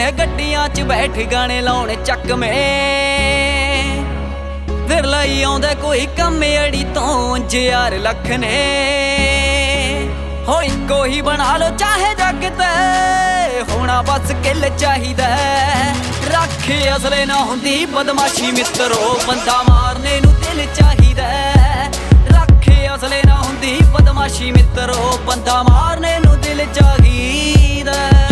ਗੱਡੀਆਂ 'ਚ ਬੈਠ ਗਾਣੇ ਲਾਉਣ ਚੱਕਵੇਂ ਫਿਰ ਲਈ ਆਉਂਦਾ ਕੋਈ ਕੰਮ ਅੜੀ ਤੋਂ ਯਾਰ ਲੱਖ ਨੇ ਹੋ ਇੱਕੋ ਹੀ ਬਣਾ ਲੋ ਚਾਹੇ ਜੱਗ ਤੇ ਹੋਣਾ ਬਸ ਕਿੱਲ ਚਾਹੀਦਾ ਰੱਖ ਅਸਲੇ ਨਾ ਹੁੰਦੀ ਬਦਮਾਸ਼ੀ ਮਿੱਤਰੋ ਬੰਦਾ ਮਾਰਨੇ ਨੂੰ ਦਿਲ ਚਾਹੀਦਾ ਰੱਖ ਅਸਲੇ ਨਾ ਹੁੰਦੀ ਬਦਮਾਸ਼ੀ ਮਿੱਤਰੋ ਬੰਦਾ ਮਾਰਨੇ ਨੂੰ ਦਿਲ ਚਾਹੀਦਾ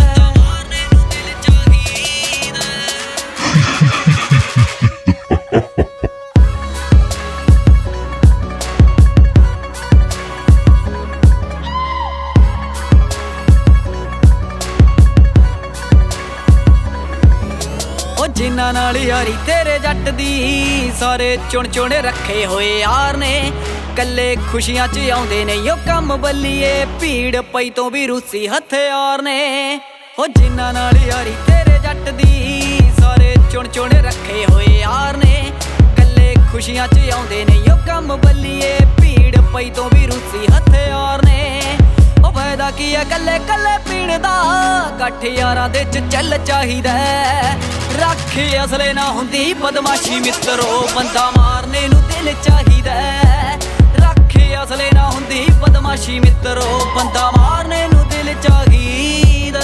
ਜਿਨ੍ਹਾਂ ਨਾਲ ਯਾਰੀ ਤੇਰੇ ਜੱਟ ਦੀ ਸਾਰੇ ਚੁਣ ਚੁਣ ਰੱਖੇ ਹੋਏ ਯਾਰ ਨੇ ਕੱਲੇ ਖੁਸ਼ੀਆਂ 'ਚ ਆਉਂਦੇ ਨੇ ਉਹ ਕੰਮ ਬੱਲੀਏ ਭੀੜ ਪਈ ਤੋਂ ਵੀ ਰੂਸੀ ਹਥਿਆਰ ਨੇ ਹੋ ਜਿਨ੍ਹਾਂ ਨਾਲ ਯਾਰੀ ਤੇਰੇ ਜੱਟ ਦੀ ਸਾਰੇ ਚੁਣ ਚੁਣ ਰੱਖੇ ਹੋਏ ਯਾਰ ਨੇ ਕੱਲੇ ਖੁਸ਼ੀਆਂ 'ਚ ਆਉਂਦੇ ਨੇ ਉਹ ਕੰਮ ਬੱਲੀਏ ਭੀੜ ਪਈ ਤੋਂ ਵੀ ਰੂਸੀ ਹਥਿਆਰ ਨੇ ਉਹ ਫਾਇਦਾ ਕੀ ਹੈ ਕੱਲੇ ਕੱਲੇ ਪੀਣ ਦਾ ਇਕੱਠ ਯਾਰਾਂ ਦੇ 'ਚ ਚੱਲ ਚਾਹੀਦਾ ਰੱਖ ਅਸਲੇ ਨਾ ਹੁੰਦੀ ਬਦਮਾਸ਼ੀ ਮਿੱਤਰੋ ਬੰਦਾ ਮਾਰਨੇ ਨੂੰ ਦਿਲ ਚਾਹੀਦਾ ਰੱਖ ਅਸਲੇ ਨਾ ਹੁੰਦੀ ਬਦਮਾਸ਼ੀ ਮਿੱਤਰੋ ਬੰਦਾ ਮਾਰਨੇ ਨੂੰ ਦਿਲ ਚਾਹੀਦਾ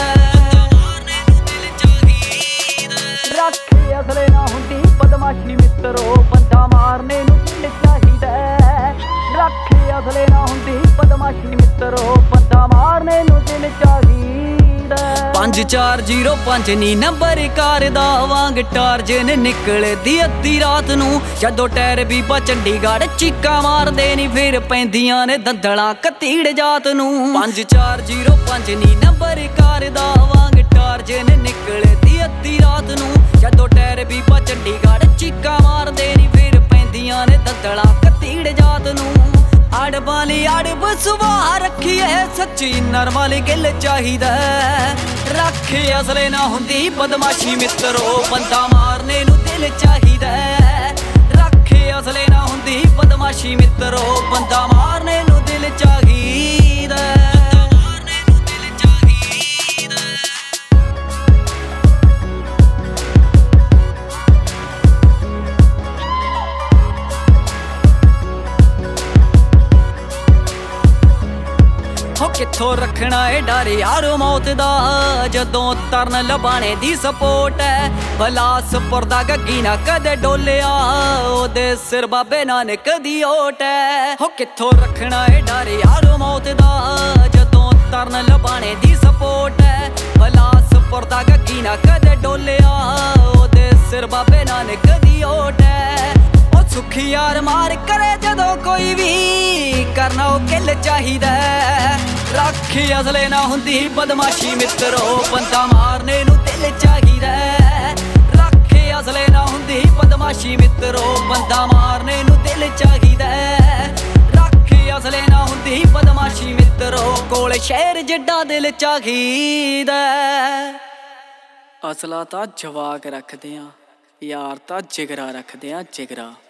ਰੱਖ ਅਸਲੇ ਨਾ ਹੁੰਦੀ ਬਦਮਾਸ਼ੀ ਮਿੱਤਰੋ ਬੰਦਾ ਮਾਰਨੇ ਨੂੰ ਦਿਲ ਚਾਹੀਦਾ ਰੱਖ ਅਸਲੇ ਨਾ ਹੁੰਦੀ ਬਦਮਾਸ਼ੀ ਮਿੱਤਰੋ ਬੰਦਾ ਮਾਰਨੇ ਨੂੰ ਦਿਲ ਚਾਹੀਦਾ 5405 ਨੀ ਨੰਬਰ ਕਾਰ ਦਾ ਵਾਂਗ ਟਾਰਜਨ ਨਿਕਲਦੀ ਅੱਧੀ ਰਾਤ ਨੂੰ ਜਦੋਂ ਟਾਇਰ ਬੀਬਾ ਚੰਡੀਗੜ੍ਹ ਚੀਕਾਂ ਮਾਰਦੇ ਨੀ ਫਿਰ ਪੈਂਦੀਆਂ ਨੇ ਦੰਦਲਾਂ ਕਤੀੜ ਜਾਤ ਨੂੰ 5405 ਨੀ ਨੰਬਰ ਕਾਰ ਦਾ ਵਾਂਗ ਟਾਰਜਨ ਨਿਕਲਦੀ ਅੱਧੀ ਰਾਤ ਨੂੰ ਜਦੋਂ ਟਾਇਰ ਬੀਬਾ ਚੰਡੀਗੜ੍ਹ ਚੀਕਾਂ ਮਾਰਦੇ ਨੀ ਫਿਰ ਪੈਂਦੀਆਂ ਨੇ ਦੰਦਲਾਂ ਕਤੀੜ ਜਾਤ ਨੂੰ ਅੜਬਾਂ ਲਈ ਅੜਬ ਸੁਭਾਅ ਰੱਖੀਏ ਸੱਚੀ ਨਰਮਾਲੀ ਗਿੱਲ ਚਾਹੀਦਾ ਰੱਖ ਅਸਲੇ ਨਾ ਹੁੰਦੀ ਬਦਮਾਸ਼ੀ ਮਿੱਤਰੋ ਬੰਦਾ ਮਾਰਨੇ ਨੂੰ ਦਿਲ ਚਾਹੀਦਾ ਰੱਖ ਅਸਲੇ ਨਾ ਹੁੰਦੀ ਬਦਮਾਸ਼ੀ ਮਿੱਤਰੋ ਬੰਦਾ ਮਾਰਨੇ ਨੂੰ ਦਿਲ ਚਾਹੀਦਾ ਹੋ ਕਿੱਥੋਂ ਰੱਖਣਾ ਏ ਡਰ ਯਾਰ ਮੌਤ ਦਾ ਜਦੋਂ ਤਰਨ ਲਬਾਣੇ ਦੀ ਸਪੋਰਟ ਹੈ ਬਲਾਸਪੁਰ ਦਾ ਗੱਗੀ ਨਾ ਕਦੇ ਡੋਲਿਆ ਉਹਦੇ ਸਿਰ ਬਾਬੇ ਨਾਨਕ ਦੀ ਓਟ ਹੈ ਹੋ ਕਿੱਥੋਂ ਰੱਖਣਾ ਏ ਡਰ ਯਾਰ ਮੌਤ ਦਾ ਜਦੋਂ ਤਰਨ ਲਬਾਣੇ ਦੀ ਸਪੋਰਟ ਹੈ ਬਲਾਸਪੁਰ ਦਾ ਗੱਗੀ ਨਾ ਕਦੇ ਡੋਲਿਆ ਉਹਦੇ ਸਿਰ ਬਾਬੇ ਨਾਨਕ ਦੀ ਓਟ ਹੈ ਉਹ ਸੁਖੀ ਯਾਰ ਮਾਰ ਕਰੇ ਜਦੋਂ ਕੋਈ ਵੀ ਕਰਨਾ ਉਹ ਕਿੱਲ ਚਾਹੀਦਾ ਰੱਖ ਅਸਲੇ ਨਾ ਹੁੰਦੀ ਬਦਮਾਸ਼ੀ ਮਿੱਤਰੋ ਬੰਦਾ ਮਾਰਨੇ ਨੂੰ ਦਿਲ ਚਾਹੀਦਾ ਰੱਖ ਅਸਲੇ ਨਾ ਹੁੰਦੀ ਬਦਮਾਸ਼ੀ ਮਿੱਤਰੋ ਬੰਦਾ ਮਾਰਨੇ ਨੂੰ ਦਿਲ ਚਾਹੀਦਾ ਰੱਖ ਅਸਲੇ ਨਾ ਹੁੰਦੀ ਬਦਮਾਸ਼ੀ ਮਿੱਤਰੋ ਕੋਲ ਸ਼ਹਿਰ ਜਿੱਡਾ ਦਿਲ ਚਾਹੀਦਾ ਅਸਲਾ ਤਾਂ ਜਵਾਕ ਰੱਖਦੇ ਆ ਯਾਰ ਤਾਂ ਜਿਗਰਾ ਰੱਖਦੇ ਆ ਜਿਗਰਾ